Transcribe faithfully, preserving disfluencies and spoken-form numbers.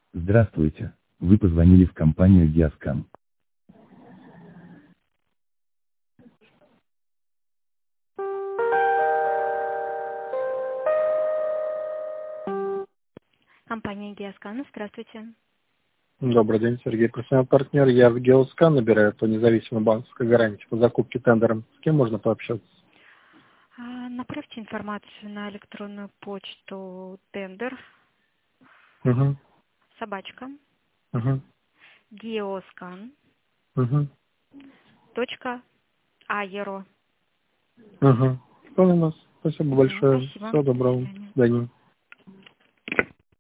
Здравствуйте, вы позвонили в компанию Геоскан. Компания Геоскан, здравствуйте. Добрый день, Сергей, профессиональный партнер. Я в Геоскан набираю по независимой банковской гарантии по закупке тендером. С кем можно пообщаться? А, Направьте информацию на электронную почту тендер, Угу, собачка, угу, geoscan угу, точка aero. угу. Понял вас. Спасибо Мгм, большое. Спасибо. Всего До доброго. До свидания. свидания.